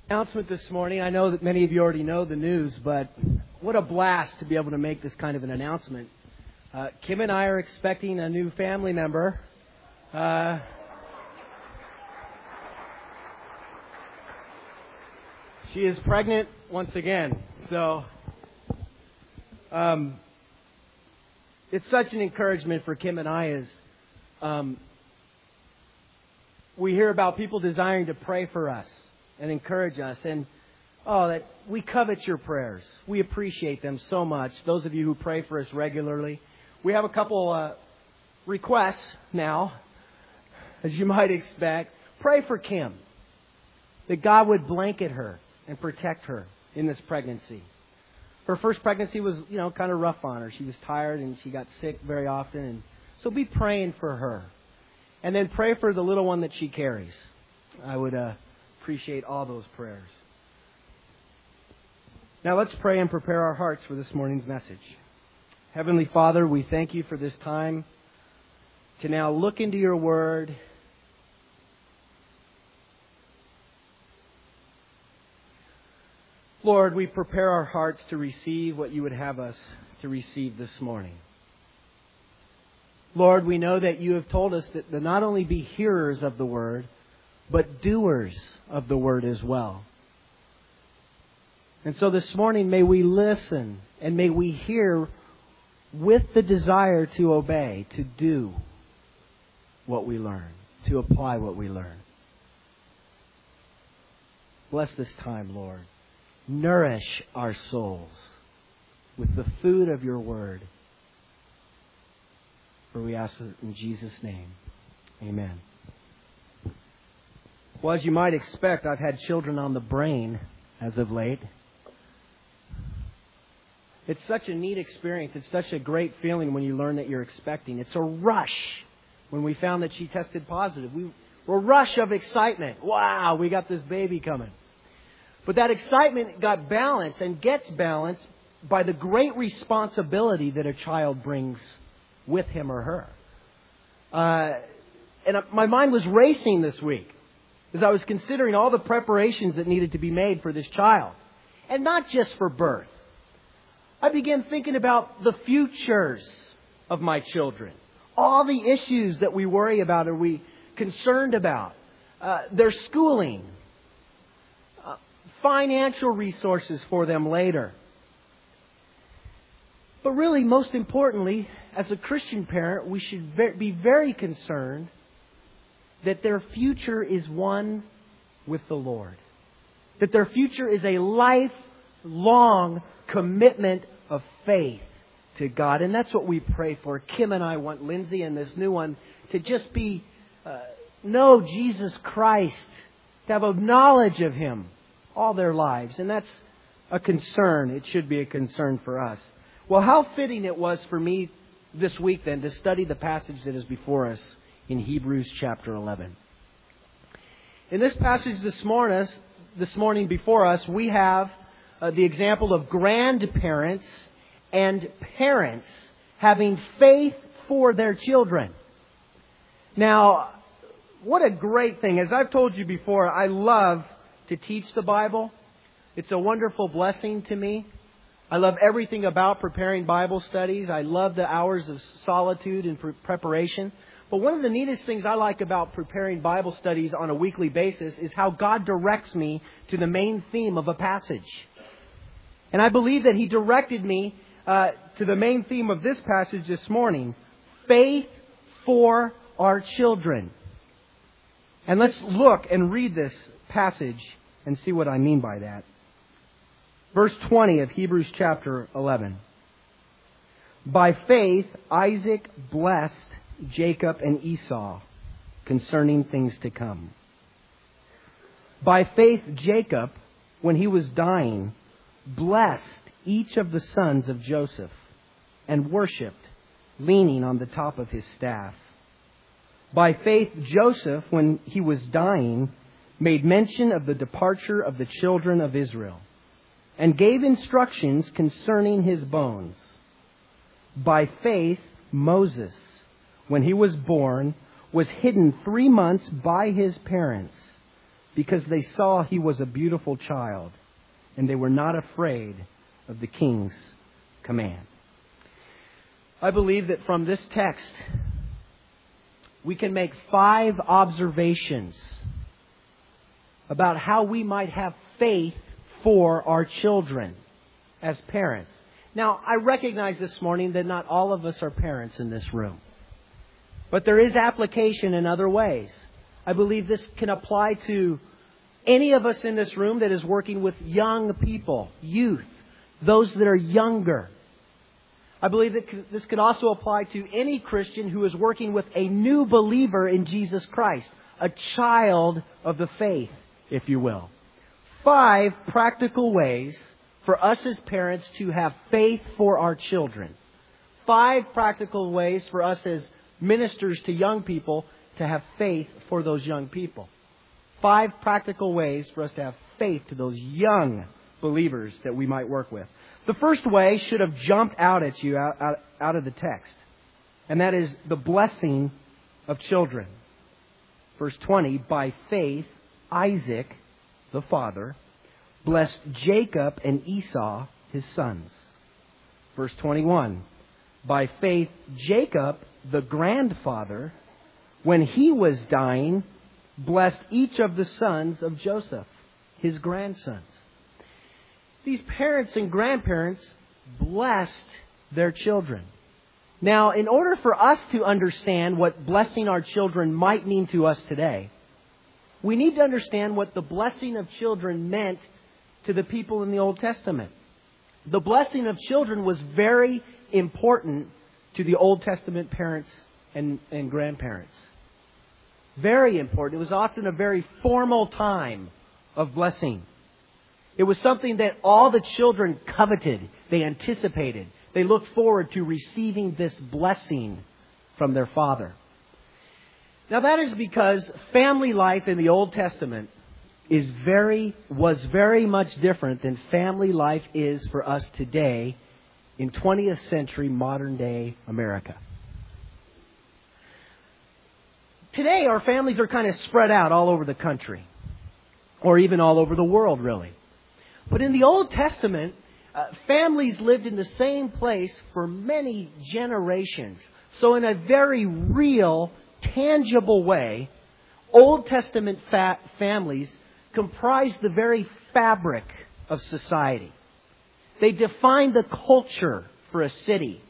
Announcement this morning. I know that many of you already know the news, but what a blast to be able to make this kind of an announcement. Kim and I are expecting a new family member. She is pregnant once again. So it's such an encouragement for Kim and I as we hear about people desiring to pray for us and encourage us. And that we covet your prayers. We appreciate them so much. Those of you who pray for us regularly. We have a couple requests now, as you might expect. Pray for Kim, that God would blanket her and protect her in this pregnancy. Her first pregnancy was, kind of rough on her. She was tired and she got sick very often. And so be praying for her. And then pray for the little one that she carries. I would appreciate all those prayers. Now let's pray and prepare our hearts for this morning's message. Heavenly Father, we thank you for this time to now look into your word. Lord, we prepare our hearts to receive what you would have us to receive this morning. Lord, we know that you have told us that to not only be hearers of the word, but doers of the word as well. And so this morning, may we listen and may we hear with the desire to obey, to do what we learn, to apply what we learn. Bless this time, Lord. Nourish our souls with the food of your word. For we ask it in Jesus' name. Amen. Well, as you might expect, I've had children on the brain as of late. It's such a neat experience. It's such a great feeling when you learn that you're expecting. It's a rush when we found that she tested positive. We're a rush of excitement. Wow, we got this baby coming. But that excitement got balanced and gets balanced by the great responsibility that a child brings with him or her. And my mind was racing this week as I was considering all the preparations that needed to be made for this child. And not just for birth. I began thinking about the futures of my children. All the issues that we worry about or we concerned about. Their schooling. Financial resources for them later. But really, most importantly, as a Christian parent, we should be very concerned that their future is one with the Lord. That their future is a lifelong commitment of faith to God. And that's what we pray for. Kim and I want Lindsay and this new one to just know Jesus Christ, to have a knowledge of Him all their lives. And that's a concern. It should be a concern for us. Well, how fitting it was for me this week then to study the passage that is before us in Hebrews chapter 11. In this passage this morning before us, we have the example of grandparents and parents having faith for their children. Now, what a great thing. As I've told you before, I love to teach the Bible. It's a wonderful blessing to me. I love everything about preparing Bible studies. I love the hours of solitude and preparation. But one of the neatest things I like about preparing Bible studies on a weekly basis is how God directs me to the main theme of a passage. And I believe that He directed me to the main theme of this passage this morning. Faith for our children. And let's look and read this passage and see what I mean by that. Verse 20 of Hebrews chapter 11. By faith, Isaac blessed Jacob and Esau concerning things to come. By faith, Jacob, when he was dying, blessed each of the sons of Joseph and worshipped, leaning on the top of his staff. By faith, Joseph, when he was dying, made mention of the departure of the children of Israel and gave instructions concerning his bones. By faith, Moses, when he was born, was hidden 3 months by his parents because they saw he was a beautiful child, and they were not afraid of the king's command. I believe that from this text, we can make 5 observations about how we might have faith for our children as parents. Now, I recognize this morning that not all of us are parents in this room. But there is application in other ways. I believe this can apply to any of us in this room that is working with young people, youth, those that are younger. I believe that this could also apply to any Christian who is working with a new believer in Jesus Christ, a child of the faith, if you will. 5 practical ways for us as parents to have faith for our children. 5 practical ways for us as ministers to young people to have faith for those young people. 5 practical ways for us to have faith to those young believers that we might work with. The first way should have jumped out at you out of the text. And that is the blessing of children. Verse 20, by faith, Isaac, the father, blessed Jacob and Esau, his sons. Verse 21, by faith, Jacob, the grandfather, when he was dying, blessed each of the sons of Joseph, his grandsons. These parents and grandparents blessed their children. Now, in order for us to understand what blessing our children might mean to us today, we need to understand what the blessing of children meant to the people in the Old Testament. The blessing of children was very important to the Old Testament parents and grandparents. Very important. It was often a very formal time of blessing. It was something that all the children coveted. They anticipated. They looked forward to receiving this blessing from their father. Now that is because family life in the Old Testament was very much different than family life is for us today in 20th century modern day America. Today our families are kind of spread out all over the country, or even all over the world really. But in the Old Testament, families lived in the same place for many generations. So in a very real, tangible way, Old Testament families comprised the very fabric of society. They defined the culture for a city.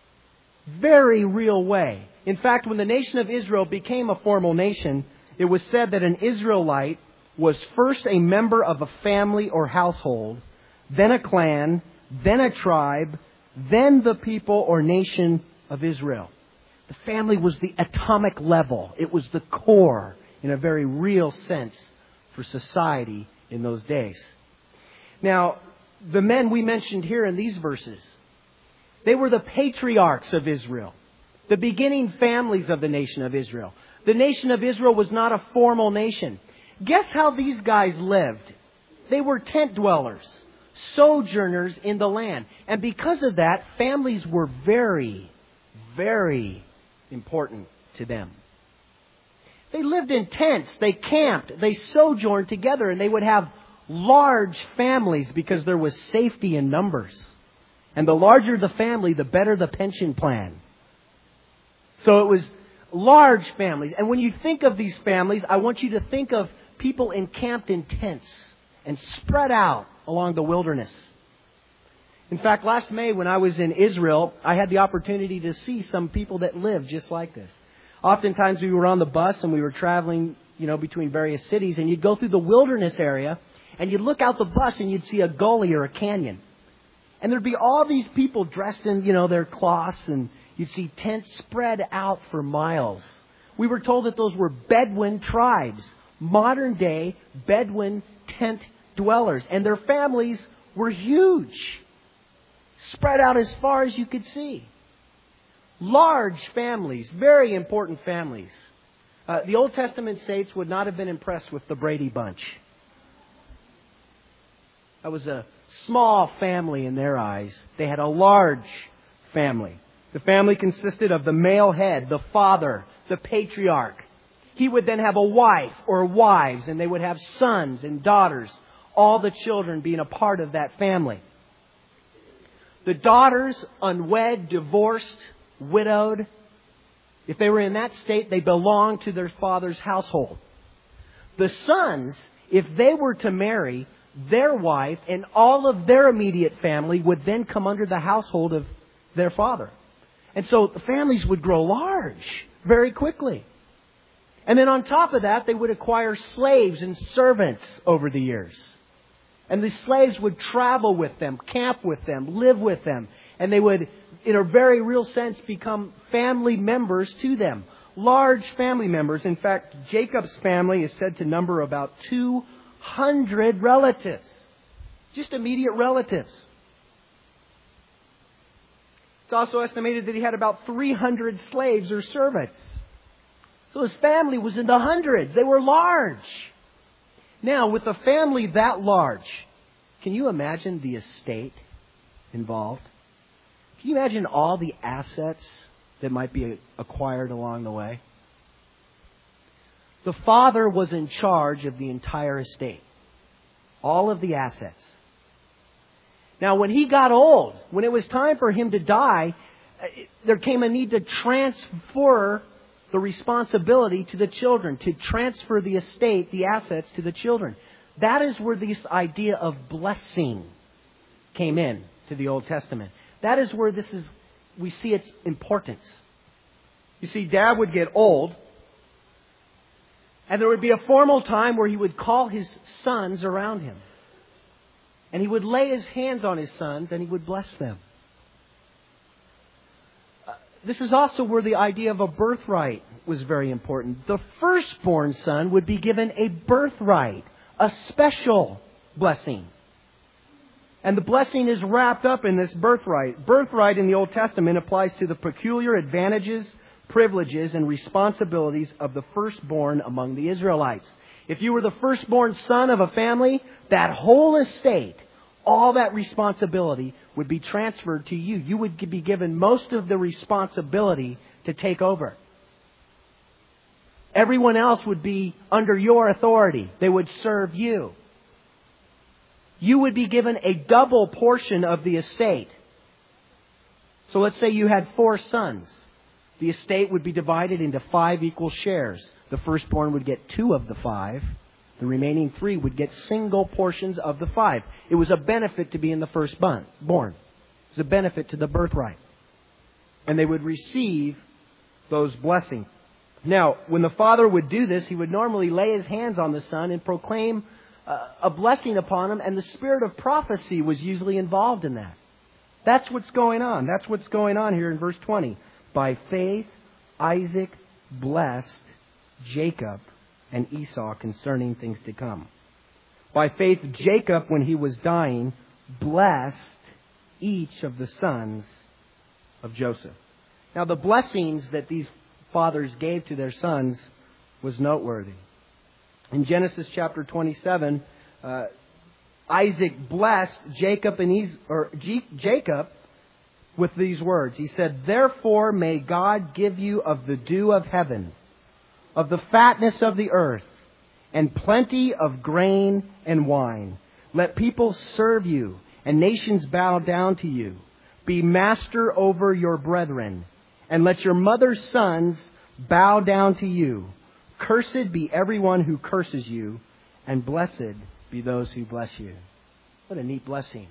Very real way. In fact, when the nation of Israel became a formal nation, it was said that an Israelite was first a member of a family or household, then a clan, then a tribe, then the people or nation of Israel. The family was the atomic level. It was the core, in a very real sense, for society in those days. Now, the men we mentioned here in these verses, they were the patriarchs of Israel, the beginning families of the nation of Israel. The nation of Israel was not a formal nation. Guess how these guys lived? They were tent dwellers, sojourners in the land. And because of that, families were very, very important to them. They lived in tents, they camped, they sojourned together, and they would have large families because there was safety in numbers. And the larger the family, the better the pension plan. So it was large families. And when you think of these families, I want you to think of people encamped in tents and spread out along the wilderness. In fact, last May when I was in Israel, I had the opportunity to see some people that lived just like this. Oftentimes we were on the bus and we were traveling, between various cities, and you'd go through the wilderness area and you'd look out the bus and you'd see a gully or a canyon. And there'd be all these people dressed in, their cloths, and you'd see tents spread out for miles. We were told that those were Bedouin tribes, modern day Bedouin tent dwellers. And their families were huge, spread out as far as you could see. Large families, very important families. The Old Testament saints would not have been impressed with the Brady Bunch. That was a small family in their eyes. They had a large family. The family consisted of the male head, the father, the patriarch. he would then have a wife or wives, and they would have sons and daughters, all the children being a part of that family. The daughters, unwed, divorced, widowed, if they were in that state, they belonged to their father's household. The sons, if they were to marry, their wife and all of their immediate family would then come under the household of their father. And so the families would grow large very quickly. And then on top of that, they would acquire slaves and servants over the years. And the slaves would travel with them, camp with them, live with them. And they would, in a very real sense, become family members to them. Large family members. In fact, Jacob's family is said to number about 200 relatives. Just immediate relatives. It's also estimated that he had about 300 slaves or servants. So his family was in the hundreds. They were large. Now, with a family that large, can you imagine the estate involved? Can you imagine all the assets that might be acquired along the way? The father was in charge of the entire estate. All of the assets. Now, when he got old, when it was time for him to die, there came a need to transfer the responsibility to the children, to transfer the estate, the assets to the children. That is where this idea of blessing came in to the Old Testament. That is where we see its importance. You see, Dad would get old, and there would be a formal time where he would call his sons around him. And he would lay his hands on his sons and he would bless them. This is also where the idea of a birthright was very important. The firstborn son would be given a birthright, a special blessing. And the blessing is wrapped up in this birthright. Birthright in the Old Testament applies to the peculiar advantages, privileges, and responsibilities of the firstborn among the Israelites. If you were the firstborn son of a family, that whole estate, all that responsibility would be transferred to you. You would be given most of the responsibility to take over. Everyone else would be under your authority. They would serve you. You would be given a double portion of the estate. So let's say you had 4 sons. The estate would be divided into 5 equal shares. The firstborn would get 2 of the 5. The remaining 3 would get single portions of the 5. It was a benefit to be in the firstborn. It was a benefit to the birthright. And they would receive those blessings. Now, when the father would do this, he would normally lay his hands on the son and proclaim a blessing upon him. And the spirit of prophecy was usually involved in that. That's what's going on. That's what's going on here in verse 20. By faith, Isaac blessed Jacob and Esau concerning things to come. By faith, Jacob, when he was dying, blessed each of the sons of Joseph. Now, the blessings that these fathers gave to their sons was noteworthy. In Genesis chapter 27, Isaac blessed Jacob with these words. He said, "Therefore may God give you of the dew of heaven, of the fatness of the earth, and plenty of grain and wine. Let people serve you, and nations bow down to you. Be master over your brethren, and let your mother's sons bow down to you. Cursed be everyone who curses you, and blessed be those who bless you." What a neat blessing.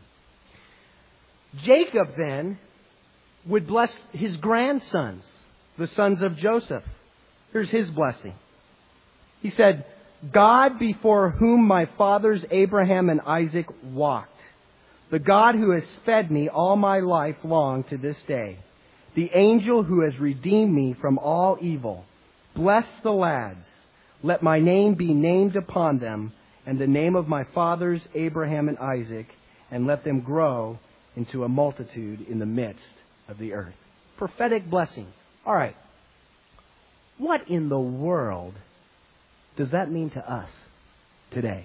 Jacob then would bless his grandsons, the sons of Joseph. Here's his blessing. He said, "God before whom my fathers Abraham and Isaac walked, the God who has fed me all my life long to this day, the angel who has redeemed me from all evil, bless the lads. Let my name be named upon them, and the name of my fathers Abraham and Isaac, and let them grow into a multitude in the midst of the earth." Prophetic blessings. All right. What in the world does that mean to us today?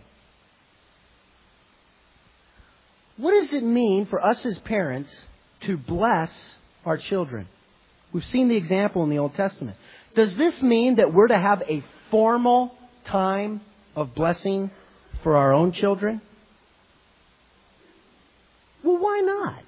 What does it mean for us as parents to bless our children? We've seen the example in the Old Testament. Does this mean that we're to have a formal time of blessing for our own children? Well, why not?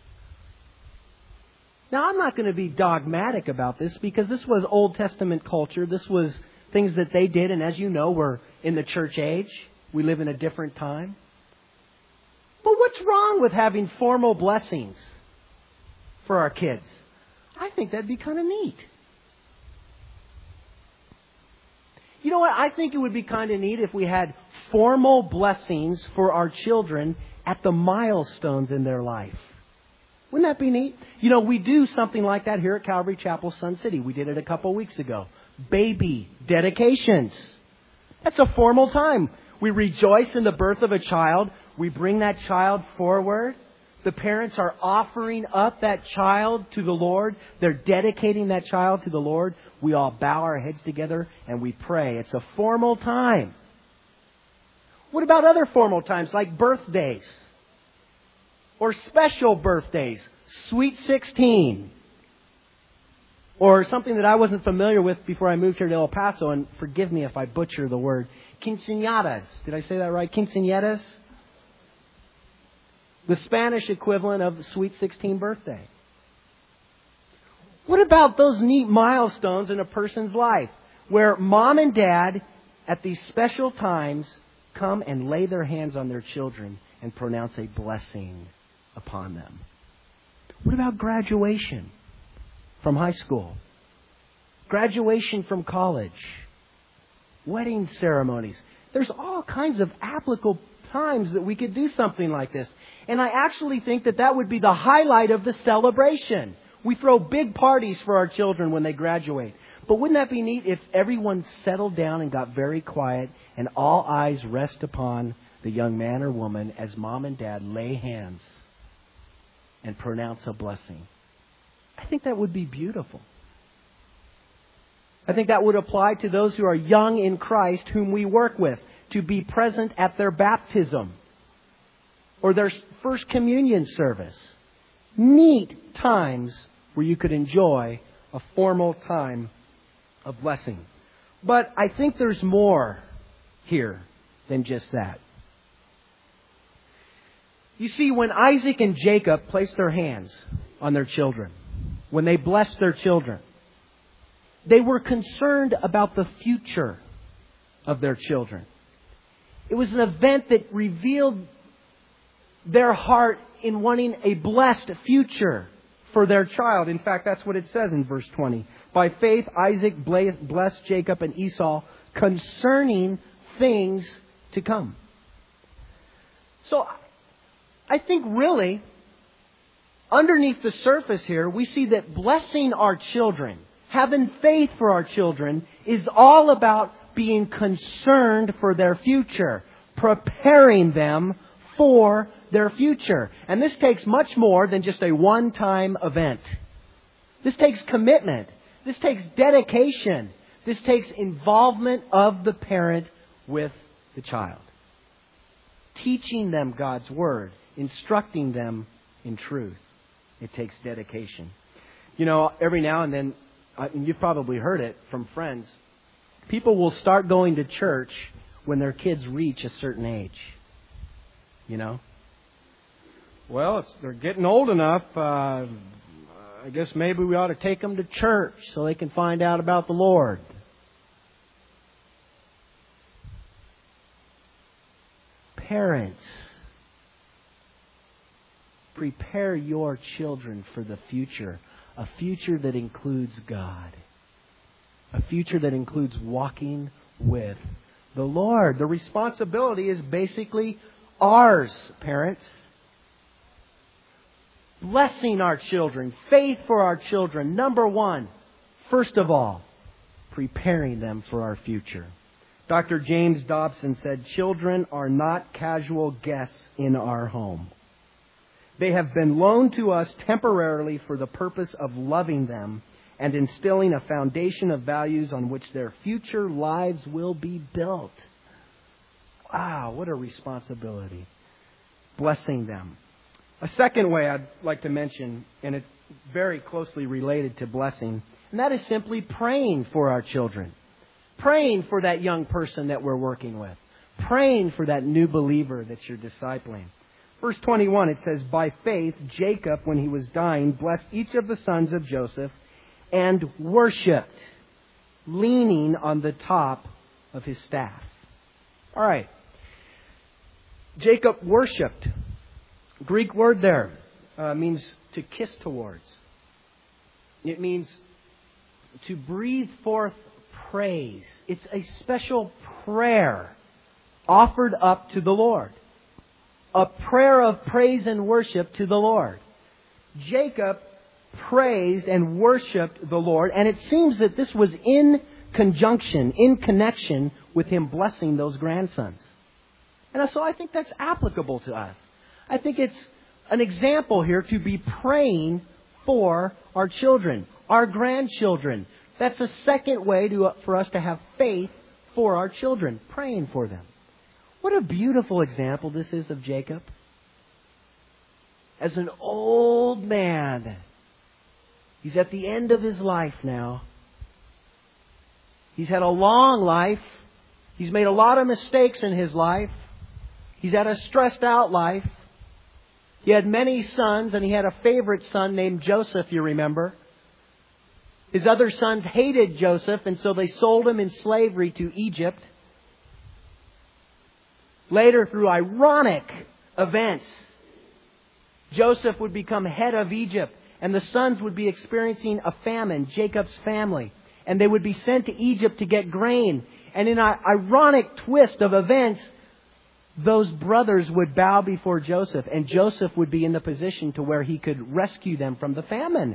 Now, I'm not going to be dogmatic about this because this was Old Testament culture. This was things that they did. And as you know, we're in the church age. We live in a different time. But what's wrong with having formal blessings for our kids? I think that'd be kind of neat. You know what? I think it would be kind of neat if we had formal blessings for our children at the milestones in their life. Wouldn't that be neat? You know, we do something like that here at Calvary Chapel, Sun City. We did it a couple weeks ago. Baby dedications. That's a formal time. We rejoice in the birth of a child. We bring that child forward. The parents are offering up that child to the Lord. They're dedicating that child to the Lord. We all bow our heads together and we pray. It's a formal time. What about other formal times like birthdays? Or special birthdays, Sweet 16. Or something that I wasn't familiar with before I moved here to El Paso, and forgive me if I butcher the word, quinceañeras. Did I say that right? Quinceañeras? The Spanish equivalent of the Sweet 16 birthday. What about those neat milestones in a person's life where mom and dad at these special times come and lay their hands on their children and pronounce a blessing upon them? What about graduation from high school? Graduation from college? Wedding ceremonies? There's all kinds of applicable times that we could do something like this. And I actually think that that would be the highlight of the celebration. We throw big parties for our children when they graduate. But wouldn't that be neat if everyone settled down and got very quiet and all eyes rest upon the young man or woman as mom and dad lay hands and pronounce a blessing? I think that would be beautiful. I think that would apply to those who are young in Christ whom we work with, to be present at their baptism or their first communion service. Neat times where you could enjoy a formal time of blessing. But I think there's more here than just that. You see, when Isaac and Jacob placed their hands on their children, when they blessed their children, they were concerned about the future of their children. It was an event that revealed their heart in wanting a blessed future for their child. In fact, that's what it says in verse 20. By faith, Isaac blessed Jacob and Esau concerning things to come. So, I think really, underneath the surface here, we see that blessing our children, having faith for our children, is all about being concerned for their future, preparing them for their future. And this takes much more than just a one-time event. This takes commitment. This takes dedication. This takes involvement of the parent with the child. Teaching them God's Word, instructing them in truth. It takes dedication. You know, every now and then, you've probably heard it from friends, people will start going to church when their kids reach a certain age. You know? Well, they're getting old enough. I guess maybe we ought to take them to church so they can find out about the Lord. Parents, prepare your children for the future. A future that includes God. A future that includes walking with the Lord. The responsibility is basically ours, parents. Blessing our children, faith for our children. Number one, first of all, preparing them for our future. Dr. James Dobson said, children are not casual guests in our home. They have been loaned to us temporarily for the purpose of loving them and instilling a foundation of values on which their future lives will be built. Wow, what a responsibility. Blessing them. A second way I'd like to mention, and it's very closely related to blessing, and that is simply praying for our children. Praying for that young person that we're working with. Praying for that new believer that you're discipling. Verse 21, it says, "By faith, Jacob, when he was dying, blessed each of the sons of Joseph and worshipped, leaning on the top of his staff." All right. Jacob worshipped. Greek word there means to kiss towards. It means to breathe forth praise. It's a special prayer offered up to the Lord. A prayer of praise and worship to the Lord. Jacob praised and worshipped the Lord, and it seems that this was in conjunction, in connection with him blessing those grandsons. And so I think that's applicable to us. I think it's an example here to be praying for our children, our grandchildren. That's a second way for us to have faith for our children, praying for them. What a beautiful example this is of Jacob. As an old man, he's at the end of his life now. He's had a long life. He's made a lot of mistakes in his life. He's had a stressed out life. He had many sons, and he had a favorite son named Joseph, you remember. His other sons hated Joseph, and so they sold him in slavery to Egypt. Later, through ironic events, Joseph would become head of Egypt, and the sons would be experiencing a famine, Jacob's family. And they would be sent to Egypt to get grain. And in an ironic twist of events, those brothers would bow before Joseph, and Joseph would be in the position to where he could rescue them from the famine.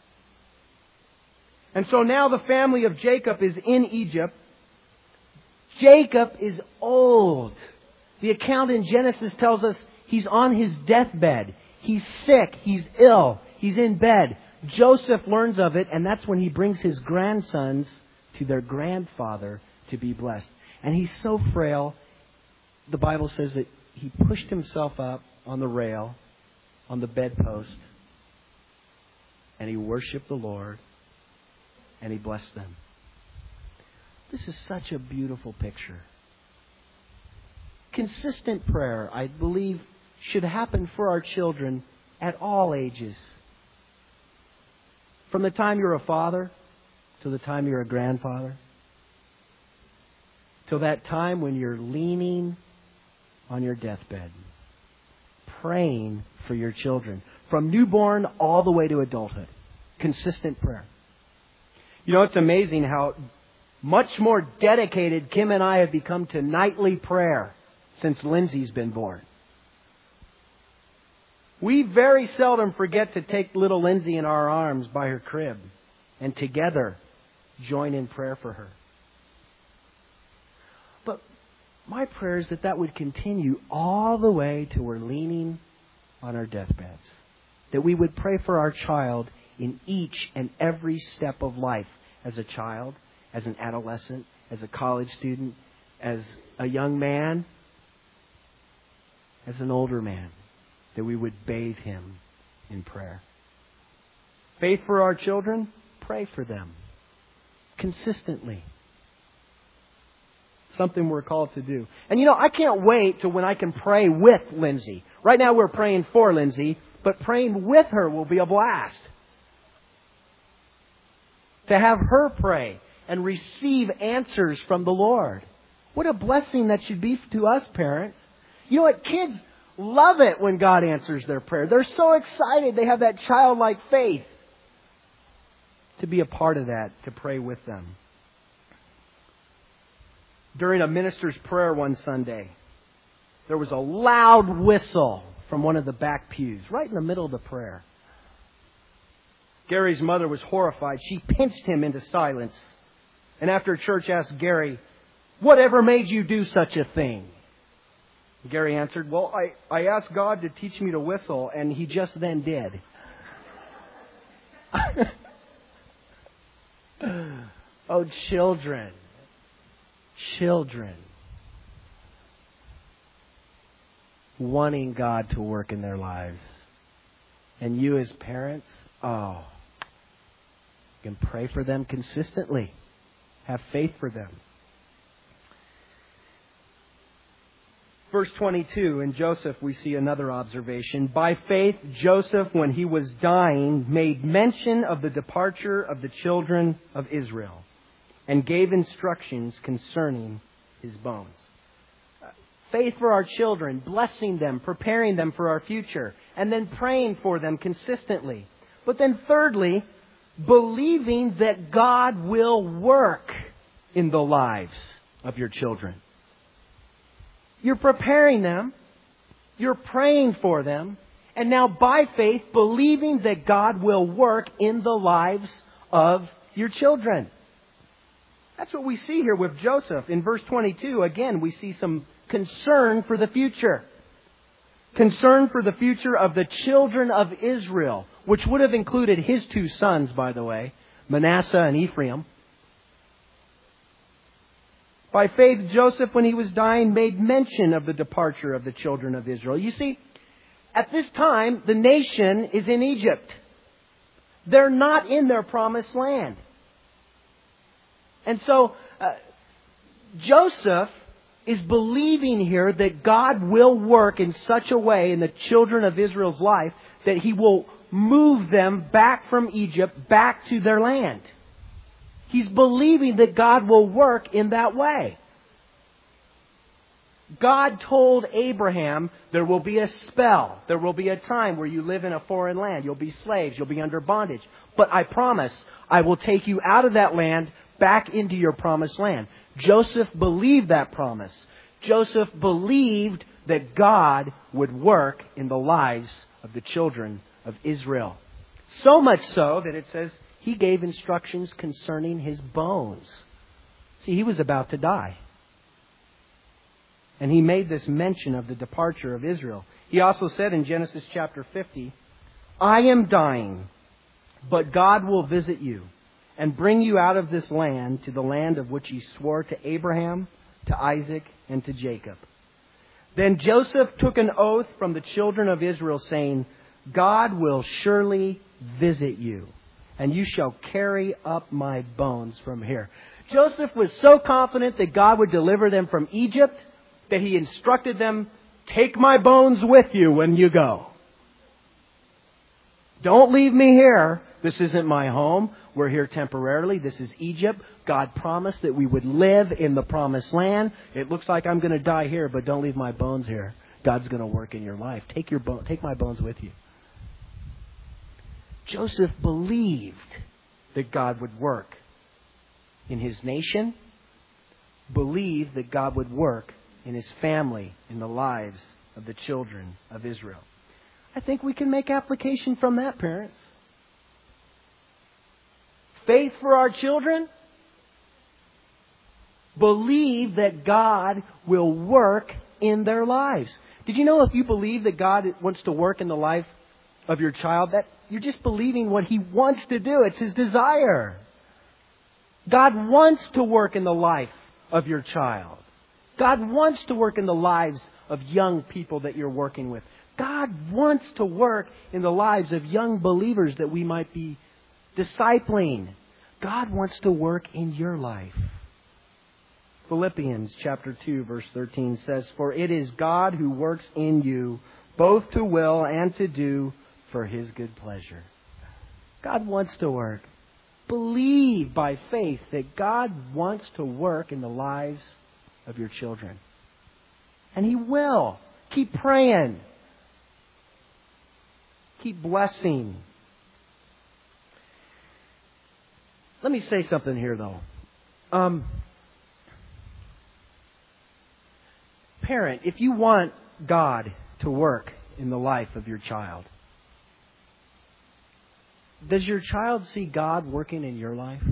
And so now the family of Jacob is in Egypt. Jacob is old. The account in Genesis tells us he's on his deathbed. He's sick. He's ill. He's in bed. Joseph learns of it, and that's when he brings his grandsons to their grandfather to be blessed. And he's so frail, the Bible says that he pushed himself up on the rail, on the bedpost, and he worshiped the Lord, and he blessed them. This is such a beautiful picture. Consistent prayer, I believe, should happen for our children at all ages. From the time you're a father to the time you're a grandfather, till that time when you're leaning on your deathbed, praying for your children, from newborn all the way to adulthood. Consistent prayer. You know, it's amazing how much more dedicated Kim and I have become to nightly prayer since Lindsay's been born. We very seldom forget to take little Lindsay in our arms by her crib and together join in prayer for her. But my prayer is that would continue all the way till we're leaning on our deathbeds. That we would pray for our child in each and every step of life, as a child, as an adolescent, as a college student, as a young man, as an older man. That we would bathe him in prayer. Faith for our children, pray for them. Consistently. Something we're called to do. And you know, I can't wait till when I can pray with Lindsay. Right now we're praying for Lindsay, but praying with her will be a blast. To have her pray and receive answers from the Lord. What a blessing that should be to us parents. You know what? Kids love it when God answers their prayer. They're so excited. They have that childlike faith. To be a part of that, to pray with them. During a minister's prayer one Sunday, there was a loud whistle from one of the back pews, right in the middle of the prayer. Gary's mother was horrified. She pinched him into silence. And after church asked Gary, "Whatever made you do such a thing?" Gary answered, "Well, I asked God to teach me to whistle, and He just then did." Oh, children. Children. Wanting God to work in their lives. And you as parents, you can pray for them consistently. Have faith for them. Verse 22, in Joseph we see another observation. By faith, Joseph, when he was dying, made mention of the departure of the children of Israel and gave instructions concerning his bones. Faith for our children, blessing them, preparing them for our future, and then praying for them consistently. But then thirdly, believing that God will work in the lives of your children. You're preparing them, you're praying for them, and now by faith, believing that God will work in the lives of your children. That's what we see here with Joseph. In verse 22, again, we see some concern for the future. Concern for the future of the children of Israel, which would have included his two sons, by the way, Manasseh and Ephraim. By faith, Joseph, when he was dying, made mention of the departure of the children of Israel. You see, at this time, the nation is in Egypt. They're not in their promised land. And so, Joseph is believing here that God will work in such a way in the children of Israel's life that He will move them back from Egypt, back to their land. He's believing that God will work in that way. God told Abraham, there will be a spell. There will be a time where you live in a foreign land. You'll be slaves. You'll be under bondage. But I promise, I will take you out of that land back into your promised land. Joseph believed that promise. Joseph believed that God would work in the lives of the children of Israel. So much so that it says he gave instructions concerning his bones. See, he was about to die. And he made this mention of the departure of Israel. He also said in Genesis chapter 50, I am dying, but God will visit you and bring you out of this land to the land of which He swore to Abraham, to Isaac, and to Jacob. Then Joseph took an oath from the children of Israel, saying, God will surely visit you, and you shall carry up my bones from here. Joseph was so confident that God would deliver them from Egypt that he instructed them, take my bones with you when you go. Don't leave me here. This isn't my home. We're here temporarily. This is Egypt. God promised that we would live in the promised land. It looks like I'm going to die here, but don't leave my bones here. God's going to work in your life. Take my bones with you. Joseph believed that God would work in his nation, believed that God would work in his family, in the lives of the children of Israel. I think we can make application from that, parents. Faith for our children. Believe that God will work in their lives. Did you know if you believe that God wants to work in the life of your child, that you're just believing what He wants to do. It's His desire. God wants to work in the life of your child. God wants to work in the lives of young people that you're working with. God wants to work in the lives of young believers that we might be discipling. God wants to work in your life. Philippians chapter 2 verse 13 says, for it is God who works in you both to will and to do for His good pleasure. God wants to work. Believe by faith that God wants to work in the lives of your children. And He will. Keep praying. Keep blessing. Let me say something here, though. Parent, if you want God to work in the life of your child, does your child see God working in your life?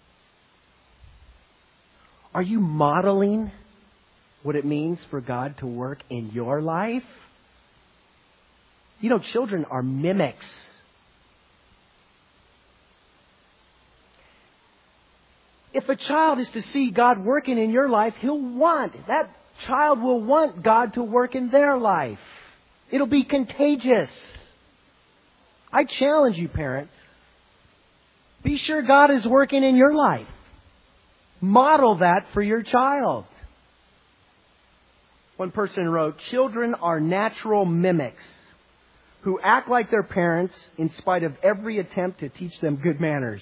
Are you modeling what it means for God to work in your life? You know, children are mimics. If a child is to see God working in your life, that child will want God to work in their life. It'll be contagious. I challenge you, parent. Be sure God is working in your life. Model that for your child. One person wrote, "Children are natural mimics who act like their parents in spite of every attempt to teach them good manners."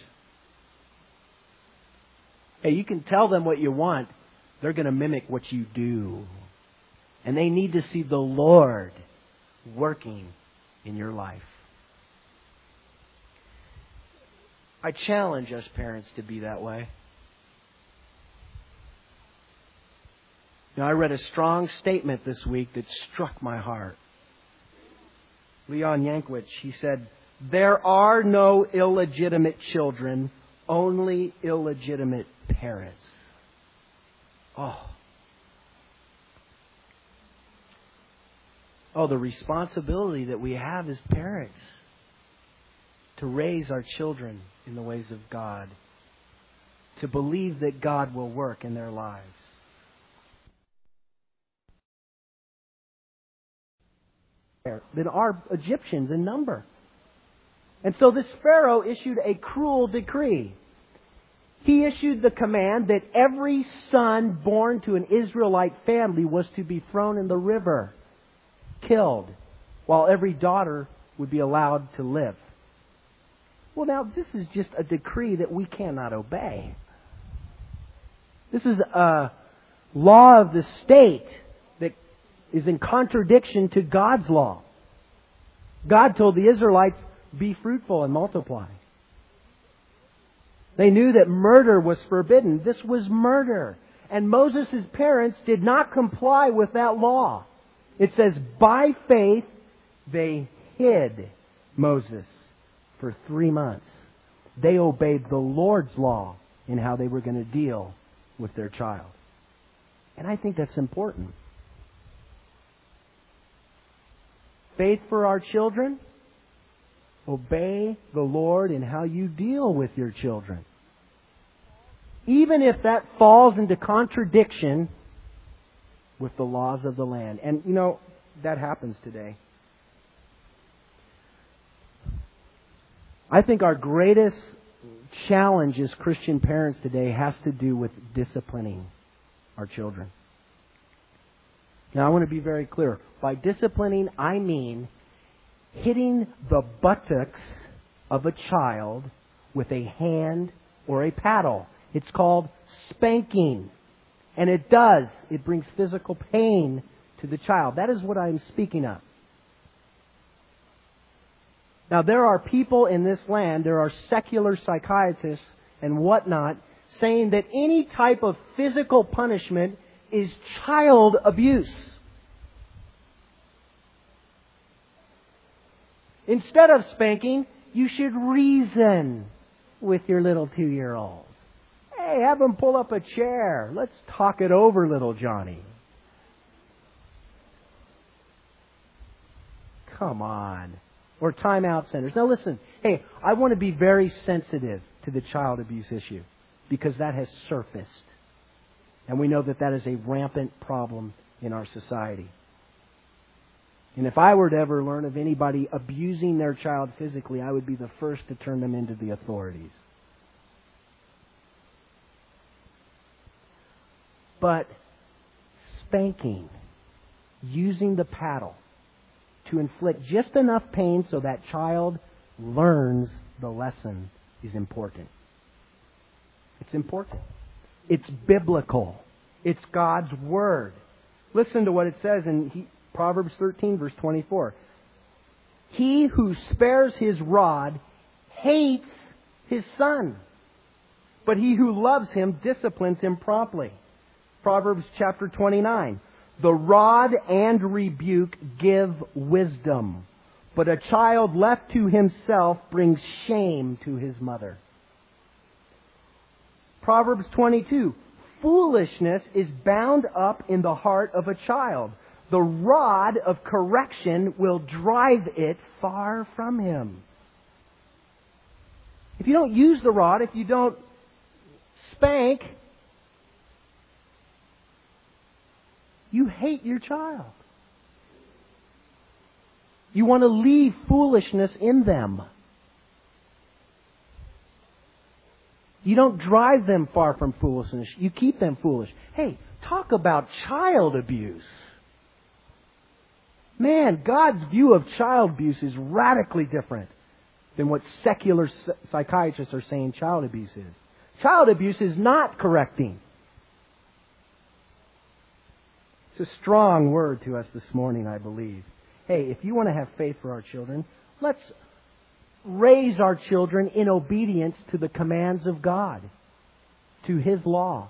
Hey, you can tell them what you want. They're going to mimic what you do. And they need to see the Lord working in your life. I challenge us parents to be that way. Now, I read a strong statement this week that struck my heart. Leon Yankwich, he said, "There are no illegitimate children, only illegitimate parents." Oh, the responsibility that we have as parents to raise our children in the ways of God, to believe that God will work in their lives. Than are Egyptians in number. And so this Pharaoh issued a cruel decree. He issued the command that every son born to an Israelite family was to be thrown in the river, killed, while every daughter would be allowed to live. Well, now, this is just a decree that we cannot obey. This is a law of the state that is in contradiction to God's law. God told the Israelites, "Be fruitful and multiply." They knew that murder was forbidden. This was murder. And Moses' parents did not comply with that law. It says, by faith, they hid Moses for 3 months. They obeyed the Lord's law in how they were going to deal with their child. And I think that's important. Faith for our children. Obey the Lord in how you deal with your children. Even if that falls into contradiction with the laws of the land. And, that happens today. I think our greatest challenge as Christian parents today has to do with disciplining our children. Now, I want to be very clear. By disciplining, I mean hitting the buttocks of a child with a hand or a paddle. It's called spanking. And it brings physical pain to the child. That is what I'm speaking of. Now, there are people in this land, there are secular psychiatrists and whatnot, saying that any type of physical punishment is child abuse. Instead of spanking, you should reason with your little 2-year-old. Hey, have him pull up a chair. Let's talk it over, little Johnny. Come on. Or timeout centers. Now listen, hey, I want to be very sensitive to the child abuse issue because that has surfaced. And we know that that is a rampant problem in our society. And if I were to ever learn of anybody abusing their child physically, I would be the first to turn them into the authorities. But spanking, using the paddle to inflict just enough pain so that child learns the lesson is important. It's important. It's biblical. It's God's Word. Listen to what it says in Proverbs 13, verse 24. He who spares his rod hates his son, but he who loves him disciplines him promptly. Proverbs chapter 29. The rod and rebuke give wisdom, but a child left to himself brings shame to his mother. Proverbs 22. Foolishness is bound up in the heart of a child. The rod of correction will drive it far from him. If you don't use the rod, if you don't spank, you hate your child. You want to leave foolishness in them. You don't drive them far from foolishness. You keep them foolish. Hey, talk about child abuse. Man, God's view of child abuse is radically different than what secular psychiatrists are saying child abuse is. Child abuse is not correcting. It's a strong word to us this morning, I believe. Hey, if you want to have faith for our children, let's raise our children in obedience to the commands of God, to His law,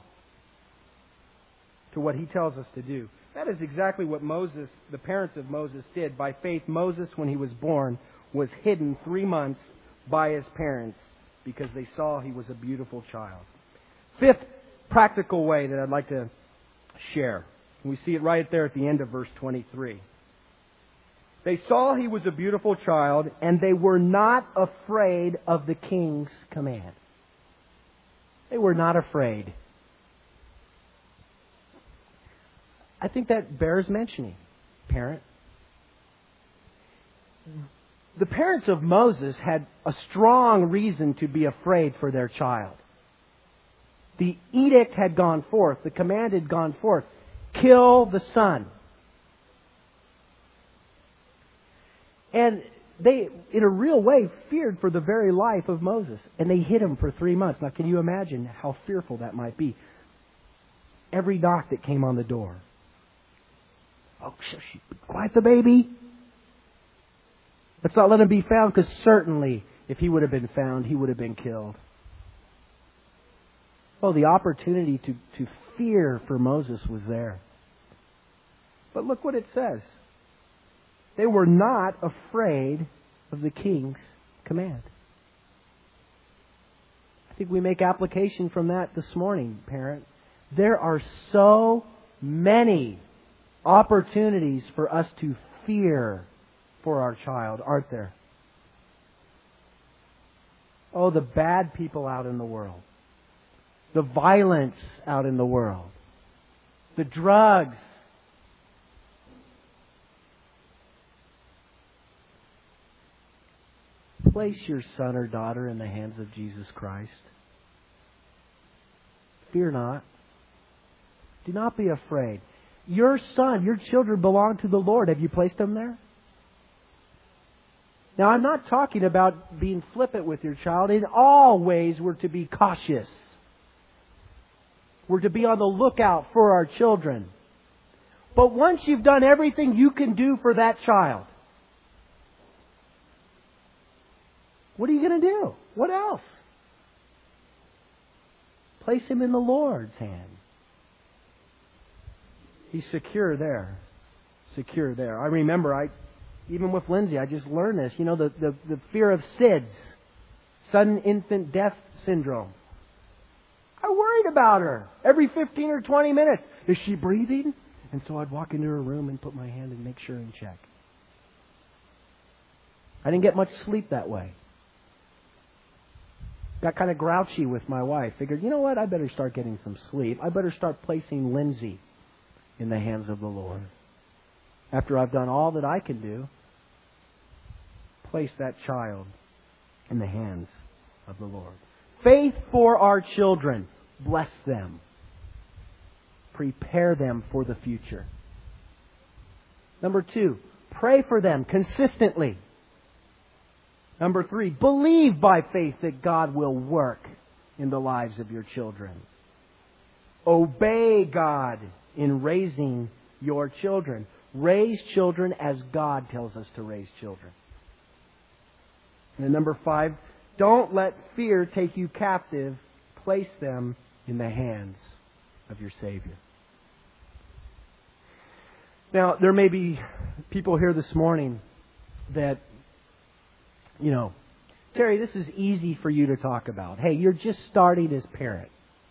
to what He tells us to do. That is exactly what Moses, the parents of Moses, did. By faith, Moses, when he was born, was hidden 3 months by his parents because they saw he was a beautiful child. Fifth practical way that I'd like to share. We see it right there at the end of verse 23. They saw he was a beautiful child, and they were not afraid of the king's command. They were not afraid. I think that bears mentioning, parent. The parents of Moses had a strong reason to be afraid for their child. The edict had gone forth. The command had gone forth. Kill the son. And they, in a real way, feared for the very life of Moses. And they hid him for 3 months. Now, can you imagine how fearful that might be? Every knock that came on the door. Oh, shush, quiet the baby. Let's not let him be found, because certainly, if he would have been found, he would have been killed. Oh, the opportunity to fear for Moses was there. But look what it says. They were not afraid of the king's command. I think we make application from that this morning, parent. There are so many opportunities for us to fear for our child, aren't there? Oh, the bad people out in the world. The violence out in the world. The drugs. Place your son or daughter in the hands of Jesus Christ. Fear not. Do not be afraid. Your son, your children belong to the Lord. Have you placed them there? Now, I'm not talking about being flippant with your child. In all ways, we're to be cautious. We're to be on the lookout for our children. But once you've done everything you can do for that child, what are you going to do? What else? Place him in the Lord's hand. He's secure there. Secure there. I remember, even with Lindsay, I just learned this. You know, the fear of SIDS, sudden infant death syndrome. I worried about her every 15 or 20 minutes. Is she breathing? And so I'd walk into her room and put my hand and make sure and check. I didn't get much sleep that way. Got kind of grouchy with my wife. Figured, you know what? I better start getting some sleep. I better start placing Lindsay in the hands of the Lord. After I've done all that I can do, place that child in the hands of the Lord. Faith for our children. Bless them. Prepare them for the future. Number 2, pray for them consistently. Number 3, believe by faith that God will work in the lives of your children. Obey God in raising your children. Raise children as God tells us to raise children. And number 5, don't let fear take you captive. Place them in the hands of your Savior. Now, there may be people here this morning that, you know, Terry, this is easy for you to talk about. Hey, you're just starting as parent.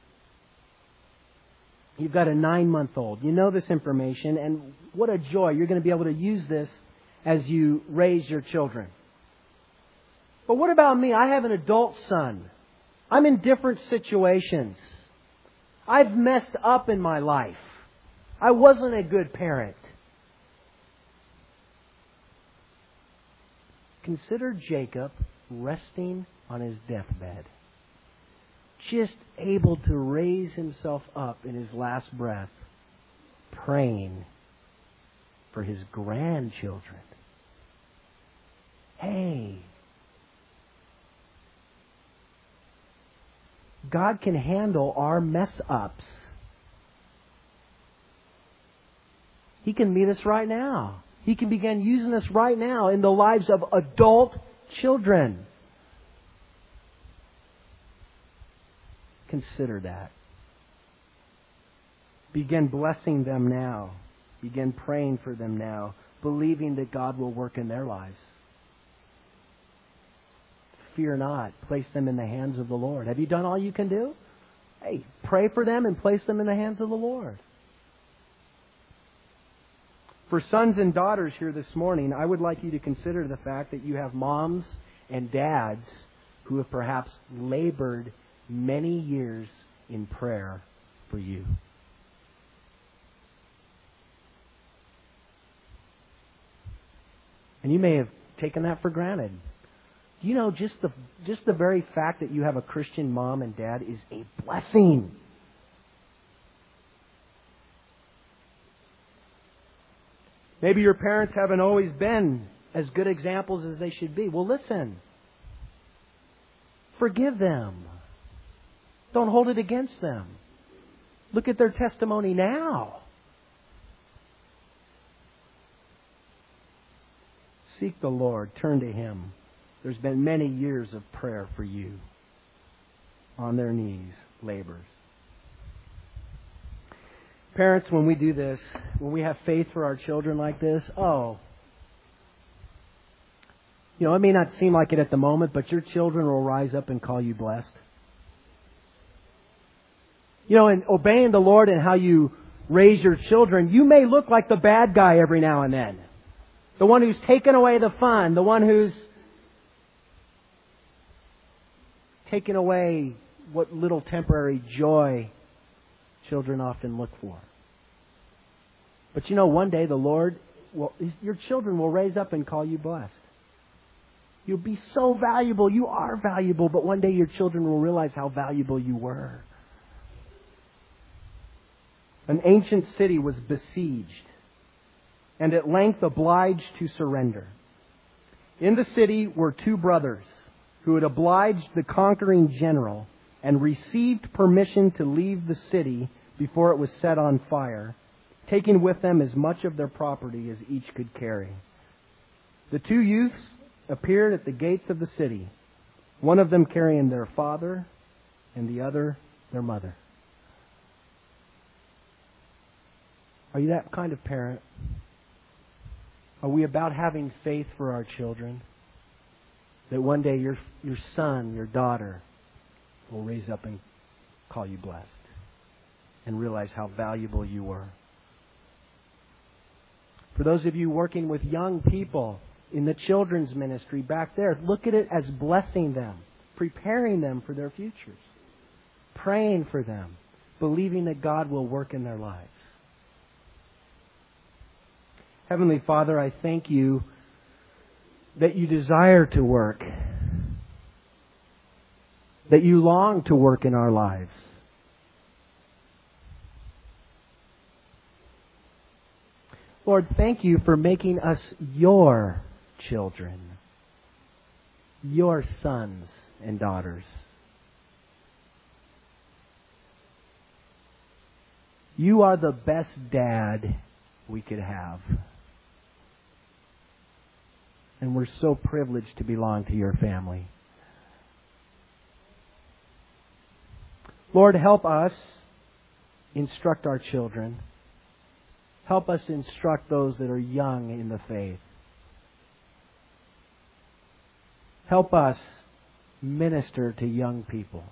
You've got a 9-month-old. You know this information, and what a joy. You're going to be able to use this as you raise your children. But what about me? I have an adult son. I'm in different situations. I've messed up in my life. I wasn't a good parent. Consider Jacob resting on his deathbed. just able to raise himself up in his last breath, praying for his grandchildren. Hey, God can handle our mess-ups. He can meet us right now. He can begin using us right now in the lives of adult children. Consider that. Begin blessing them now. Begin praying for them now, believing that God will work in their lives. Fear not. Place them in the hands of the Lord. Have you done all you can do? Hey, pray for them and place them in the hands of the Lord. For sons and daughters here this morning, I would like you to consider the fact that you have moms and dads who have perhaps labored many years in prayer for you. And you may have taken that for granted. You know, just the very fact that you have a Christian mom and dad is a blessing. Maybe your parents haven't always been as good examples as they should be. Well, listen. Forgive them. Don't hold it against them. Look at their testimony now. Seek the Lord. Turn to Him. There's been many years of prayer for you. On their knees, labors. Parents, when we do this, when we have faith for our children like this, it may not seem like it at the moment, but your children will rise up and call you blessed. In obeying the Lord and how you raise your children, you may look like the bad guy every now and then. The one who's taken away the fun, the one who's taken away what little temporary joy children often look for. But one day the Lord, your children will raise up and call you blessed. You'll be so valuable. You are valuable, but one day your children will realize how valuable you were. An ancient city was besieged and at length obliged to surrender. In the city were two brothers who had obliged the conquering general and received permission to leave the city before it was set on fire, taking with them as much of their property as each could carry. The two youths appeared at the gates of the city, one of them carrying their father and the other their mother. Are you that kind of parent? Are we about having faith for our children? That one day your son, your daughter will raise up and call you blessed and realize how valuable you were. For those of you working with young people in the children's ministry back there, look at it as blessing them, preparing them for their futures, praying for them, believing that God will work in their lives. Heavenly Father, I thank you that you desire to work, that you long to work in our lives. Lord, thank you for making us your children, your sons and daughters. You are the best dad we could have. And we're so privileged to belong to your family. Lord, help us instruct our children. Help us instruct those that are young in the faith. Help us minister to young people.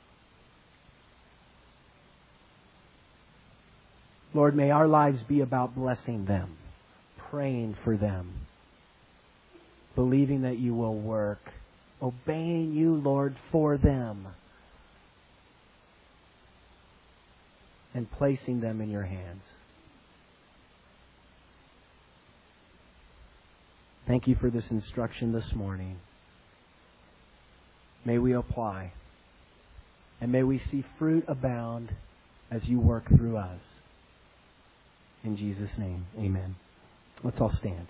Lord, may our lives be about blessing them, praying for them, believing that you will work, obeying you, Lord, for them, and placing them in your hands. Thank you for this instruction this morning. May we apply. And may we see fruit abound as you work through us. In Jesus' name, amen. Let's all stand.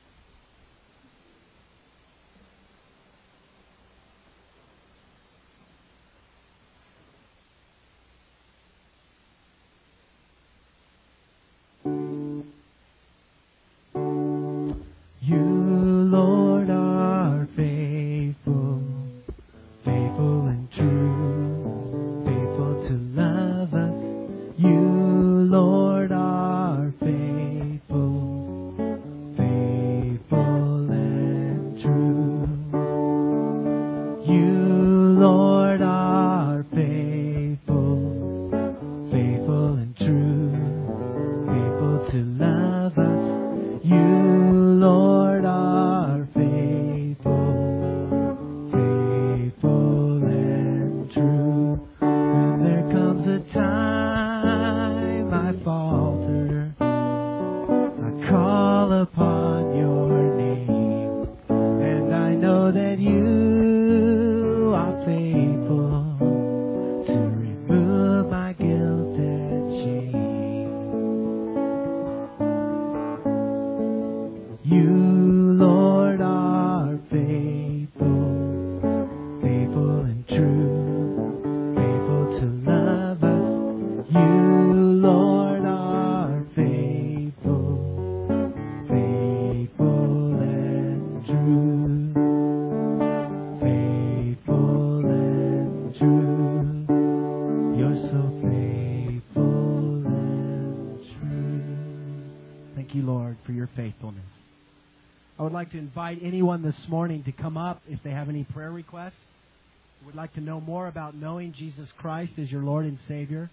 To invite anyone this morning to come up if they have any prayer requests, would like to know more about knowing Jesus Christ as your Lord and Savior.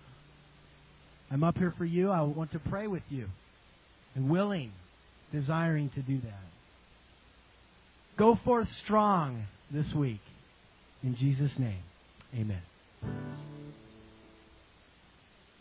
I'm up here for you. I want to pray with you and willing, desiring to do that. Go forth strong this week. In Jesus' name, amen.